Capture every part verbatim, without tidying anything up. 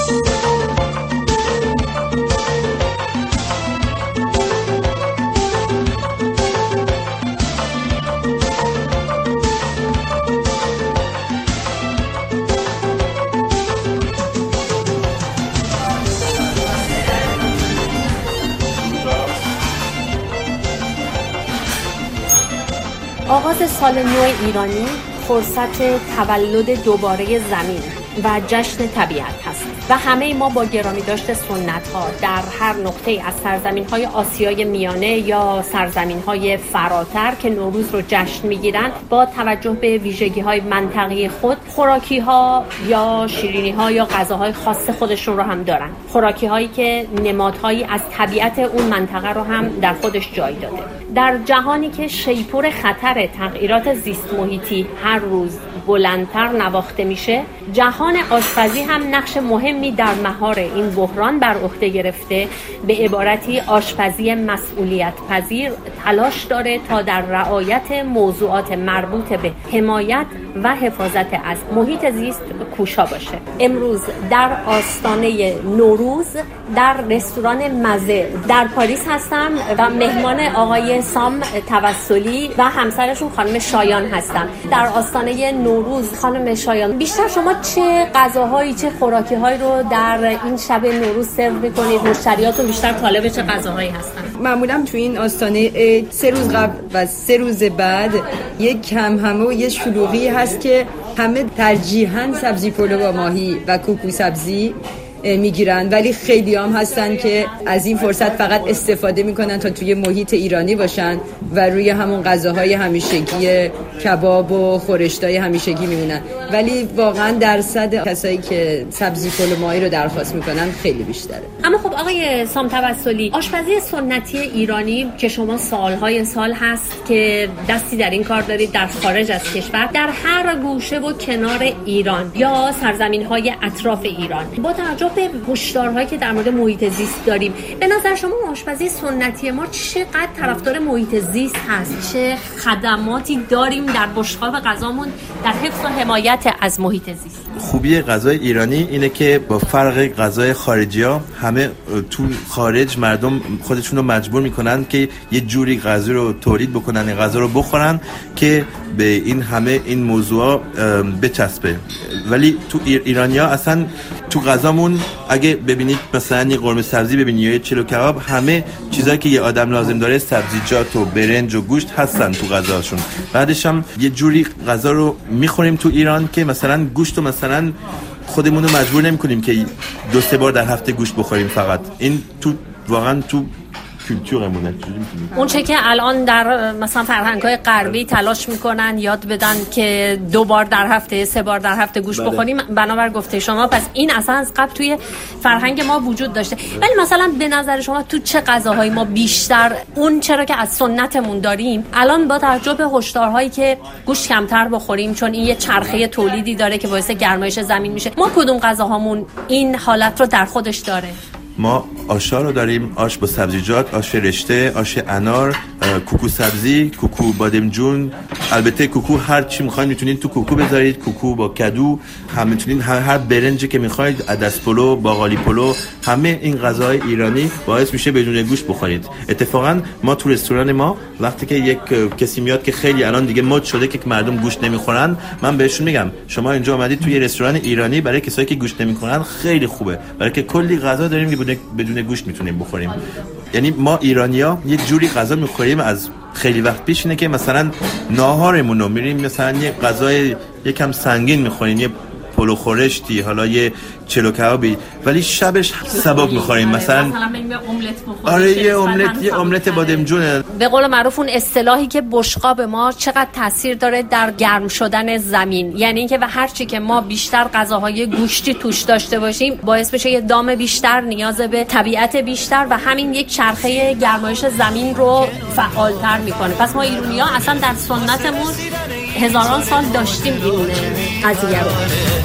آغاز سال نو ایرانی فرصت تولد دوباره زمین و جشن طبیعت هست و همه ما با گرامی داشت سنت ها در هر نقطه از سرزمین های آسیای میانه یا سرزمین های فراتر که نوروز رو جشن میگیرن با توجه به ویژگی های منطقی خود خوراکی ها یا شیرینی ها یا غذاهای خاص خودشون رو هم دارن، خوراکی هایی که نمادهایی از طبیعت اون منطقه رو هم در خودش جای داده. در جهانی که شیپور خطر تغییرات زیست محیطی هر روز بلندتر نواخته میشه، جهان آشپزی هم نقش مهمی در مهار این بحران بر عهده گرفته. به عبارتی آشپزی مسئولیت پذیر تلاش داره تا در رعایت موضوعات مربوط به حمایت و حفاظت از محیط زیست کوشا باشه. امروز در آستانه نوروز در رستوران مزه در پاریس هستم و مهمان آقای سام توسلی و همسرشون خانم شایان هستم. در آستانه نوروز خانم شایان، بیشتر شما چه غذاهایی چه خوراکی‌هایی رو در این شب نوروز سرو می‌کنید؟ مشتریاتون بیشتر طالب چه غذاهایی هستن؟ معمولا تو این آستانه سه روز قبل و سه روز بعد یک کم همه و یه شلوغی هست که همه ترجیحاً سبزی پلو با ماهی و کوکو سبزی میگیرن، ولی خیلی هم هستن که از این فرصت فقط استفاده میکنن تا توی محیط ایرانی باشن و روی همون غذاهای همیشگی کباب و خورشتای همیشگی میمونن. ولی واقعا درصد کسایی که سبزی پلو ماهی رو درخواست میکنن خیلی بیشتره. اما خب آقای سام توسلی، آشپزی سنتی ایرانی که شما سالهای سال هست که دستی در این کار دارید در خارج از کشور، در هر گوشه و کنار ایران یا سرزمین‌های اطراف ایران، با توجه به هشدارهایی که در مورد محیط زیست داریم، به نظر شما آشپزی سنتی ما چقدر طرفدار محیط زیست هست؟ چه خدماتی داریم در بشقاب غذامون در حفظ و حمایت از محیط زیست؟ خوبی غذای ایرانی اینه که با فرق غذای خارجی‌ها همه تو خارج مردم خودشون رو مجبور میکنن که یه جوری غذا رو تولید بکنن، این غذا رو بخورن که به این همه این موضوعا بچسبه. ولی تو ایرانی‌ها اصلا تو غذامون اگه ببینید مثلا یه قرمه سبزی ببینید یا یه چلو کباب، همه چیزایی که یه آدم لازم داره سبزیجات و برنج و گوشت هستن تو غذاشون. بعدش هم یه جوری غذا رو میخوریم تو ایران که مثلا گوشت رو مثلا خودمون رو مجبور نمی‌کنیم که دو سه بار در هفته گوشت بخوریم فقط. این تو واقعا تو کلچورمونه. اون چه که الان در مثلا فرهنگ‌های غربی تلاش میکنن یاد بدن که دو بار در هفته سه بار در هفته گوشت بخوریم، بنابر گفته شما پس این اصلا از قبل توی فرهنگ ما وجود داشته. ولی مثلا به نظر شما تو چه غذاهایی ما بیشتر اون چرا که از سنتمون داریم الان با توجه به هشدارهایی که گوشت کمتر بخوریم چون این یه چرخه تولیدی داره که باعث گرمایش زمین میشه، ما کدوم غذاهامون این حالت رو در خودش داره؟ ما آشا رو داریم، آش با سبزیجات، آش رشته، آش انار، کوکو سبزی، کوکو بادمجون. البته کوکو هر چی میخواید میتونید تو کوکو بذارید، کوکو با کدو هم میتونید، هر, هر برنجی که میخواید، عدس پلو، باقالی پلو، همه این غذاهای ایرانی باعث میشه بدون گوشت بخورید. اتفاقا ما تو رستوران ما وقتی که یک کسی میاد که خیلی الان دیگه مد شده که مردم گوشت نمیخورن، من بهشون میگم شما اینجا اومدید توی رستوران ایرانی، برای کسایی که گوشت نمیخورن خیلی خوبه، برای که کلی غذا داریم که بدون گوشت میتونیم بخوریم. یعنی ما ایرانی‌ها یه جوری غذا میخوریم از خیلی وقت پیش اینه که مثلا ناهارمون رو میریم مثلا یه غذای یکم سنگین میخوریم، یه پلو خورشتی، حالا یه چلو کبابی، ولی شبش سبک میخوریم، مثلا مثلا بریم یه املت بخوریم. آره یه املت، یه املت بادمجون. به قول معروف اون اصطلاحی که بشقاب ما چقدر تاثیر داره در گرم شدن زمین، یعنی اینکه و هر چی که ما بیشتر غذاهای گوشتی توش داشته باشیم باعث میشه یه دام بیشتر، نیاز به طبیعت بیشتر و همین یک چرخه گرمایش زمین رو فعالتر میکنه. پس ما ایرانی‌ها اصلا در سنتمون هزاران سال داشتیم این قضیه رو.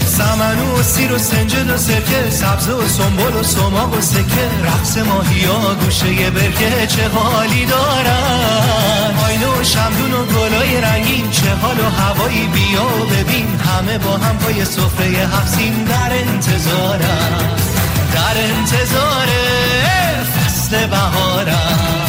سمنو و سیر و سنجد و سرکه، سبز و سنبل و سماق و سکه، رقص ماهیا گوشه برکه چه حالی دارن، آینه و شمدون و گلای رنگین چه حال و هوایی، بیا و ببین همه با هم پای سفره هفت سین در انتظارن. فصل بهارم.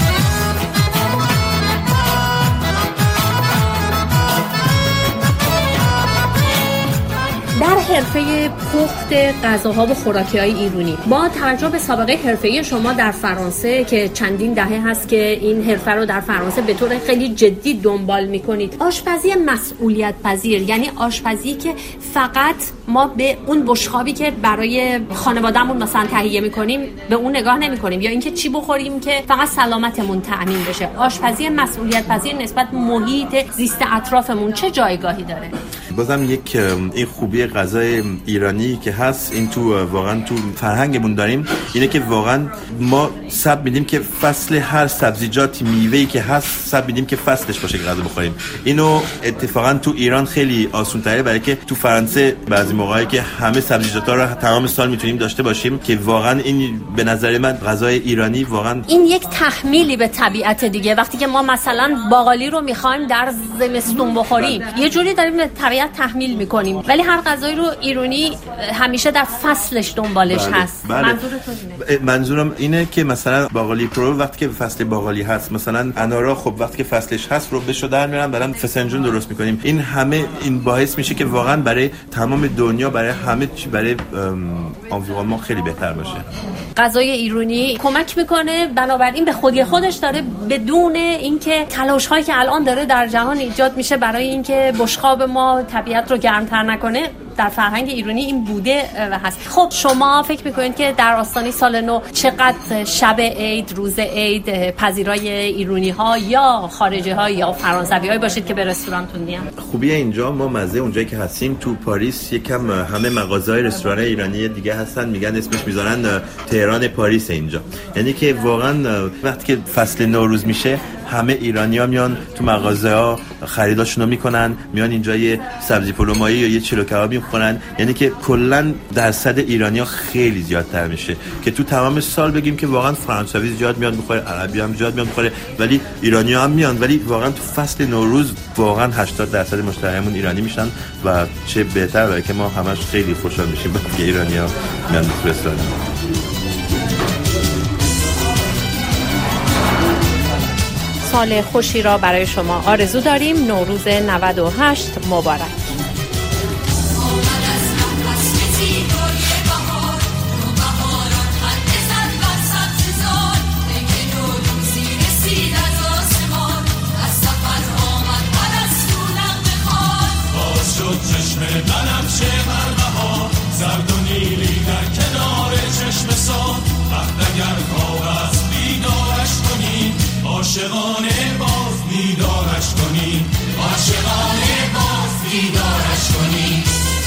در حرفه پخت غذاها و خوراکی‌های ایرانی با توجه به سابقه حرفه‌ای شما در فرانسه که چندین دهه هست که این حرفه رو در فرانسه به طور خیلی جدی دنبال می‌کنید، آشپزی مسئولیت پذیر یعنی آشپزی که فقط ما به اون بشقابی که برای خانواده‌مون مثلا تهیه می‌کنیم به اون نگاه نمی‌کنیم یا اینکه چی بخوریم که فقط سلامتمون تأمین بشه. آشپزی مسئولیت پذیر نسبت محیط زیست اطرافمون چه جایگاهی داره؟ بازم یک این خوبی غذای ایرانی که هست این تو واقعا تو فرهنگمون داریم اینه که واقعا ما سب میدیم که فصل هر سبزیجاتی میوه‌ای که هست سب میدیم که فصلش باشه که غذا بخوریم. اینو اتفاقا تو ایران خیلی آسان تره، برای که تو فرانسه بعضی موقعی که همه سبزیجاتا رو تمام سال میتونیم داشته باشیم که واقعا این به نظر من غذای ایرانی واقعا این یک تحمیلی به طبیعت دیگه. وقتی که ما مثلا باقالی رو میخوایم در زمستون بخوریم یه جوری داریم به طبیعت تحمیل میکنیم، ولی هر غذایی رو ایرانی همیشه در فصلش دنبالش بله. هست. بله. منظورتون اینه؟ منظورم اینه که مثلا باقالی پرو وقتی که فصل باقالی هست، مثلا انارا خب وقتی که فصلش هست رو بشو در میارن برام فسنجون درست میکنیم. این همه این باعث میشه که واقعا برای تمام دنیا برای همه چی برای انویرونمنت خیلی بهتر باشه. غذای ایرانی کمک میکنه، بنابراین به خودی خودش داره بدون اینکه تلاش هایی که الان داره در جهان ایجاد میشه برای اینکه بشقاب ما طبیعت رو گرمتر نکنه، در فرهنگ ایرانی این بوده و هست. خب شما فکر میکنید که در آستانه سال نو چقدر شب عید، روز عید پذیرای ایرانی ها یا خارجی ها یا فرانسوی های باشید که به رستورانتون میان؟ خوبی اینجا ما مزه اونجایی که هستیم تو پاریس یکم همه مغازه‌های رستوران ایرانی دیگه هستن، میگن اسمش میذارن تهران پاریس اینجا. یعنی که واقعا وقتی که فصل نوروز میشه همه ایرانی‌ها میان تو مغازه‌ها خریداشون رو میکنن، میان اینجا یه سبزی پلومایی یا یه چلو کبابی میخورن. یعنی که کلا درصد ایرانی‌ها خیلی زیادتر میشه که تو تمام سال بگیم که واقعا فرانسوی زیاد میاد میخوره، عربی هم زیاد میاد میخوره، ولی ایرانی‌ها هم میان، ولی واقعا تو فصل نوروز واقعا هشتاد درصد مشتریمون ایرانی میشن و چه بهتر برای که ما همش خیلی خوشحال میشیم وقتی ایرانی‌ها میان تو رستوران. سال خوشی را برای شما آرزو داریم. نوروز نود و هشت مبارک. عاشقانه باز بیدارش کنی، عاشقانه باز بیدارش کنی.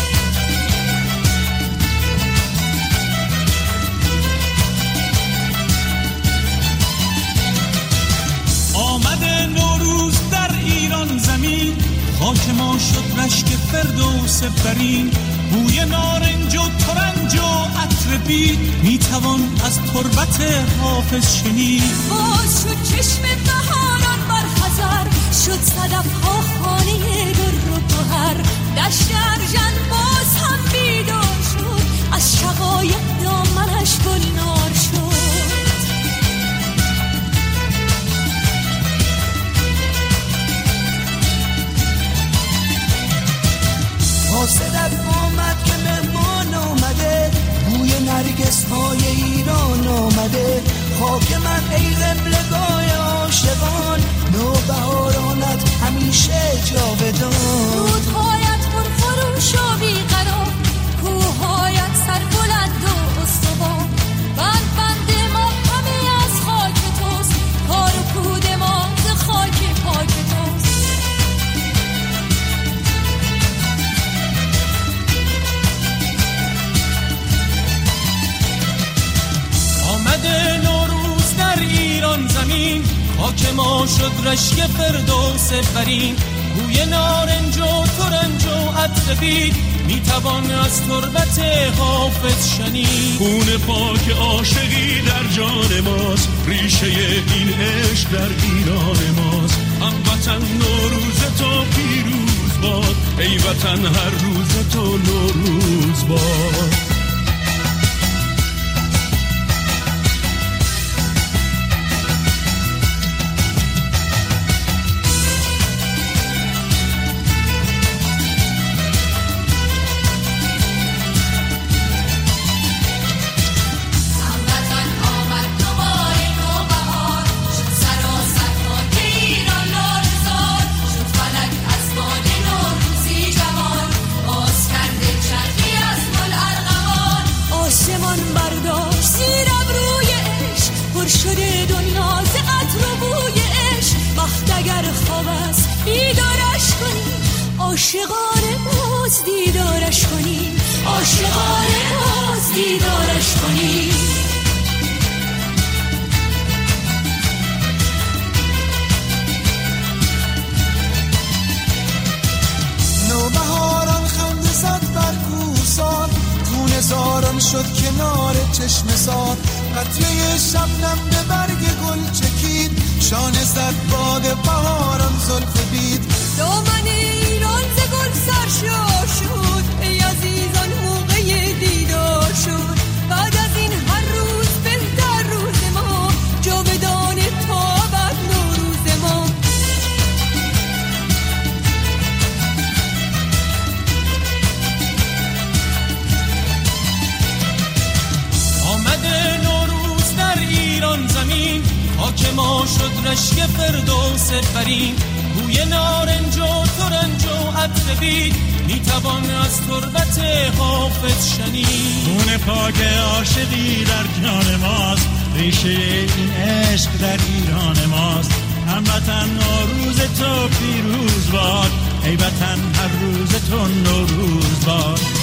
آمده نوروز در ایران زمین، خاک ما شد رشک فردوس برین. بوی نارنج و ترنج و عطر بید، میتوان از تربت حافظ شنید. باز شد چشم بهاران بر خزر، شد صدف ها خانه در و گوهر. دشت ارژن باز هم بیدار شد، از شقایق دامنش گلنار شد. حاسدت آمد که مهمان آمده، بوی نرگس های ایران آمده. خاک من ای قبلگاه عاشقان، نوبهارانت همیشه جاودان. رودهایت پرخروش و بیقرار، کوههایت سربلند و استوار. بند ما همه از خاک توست، کار و کود ما ز خاک پاک توست. آمده نوروز در ایران زمین، خاک ما شد رشک فردوس برین. بوی نارنج و ترنج و عطر بید، میتوان از تربت حافظ شنید. خون پاک عاشقی در جان ماست، ریشه این عشق در ایران ماست. هموطن نوروز تو پیروز باد، ای وطن هر روز تو نوروز باد. بیدارش کنیم، عاشقانه باز دیدارش کنیم، عاشقانه باز دیدارش کنیم. نوبهاران خنده زد بر کوسان، خون زاران شد کنار چشم سار، قطره شبنم به برگ گل چکید، شانه زد باد بهاران زلف بید. دامن ایران ز گل سرشار شد، ای عزیزان موقع دیدار شد. بعد از این هر روز بهتر روز ما، جاودان تابد نوروز ما. آمده نوروز در ایران زمین، خاک ما شد رشک فردوس برین. بوی نارنج و ترنج و عطر بید، میتوان از تربت حافظ شنید. خون پاک عاشقی در جان ماست، ریشه این عشق در ایران ماست. هموطن نوروز تو پیروز باد، ای وطن هر روز تو نوروز باد.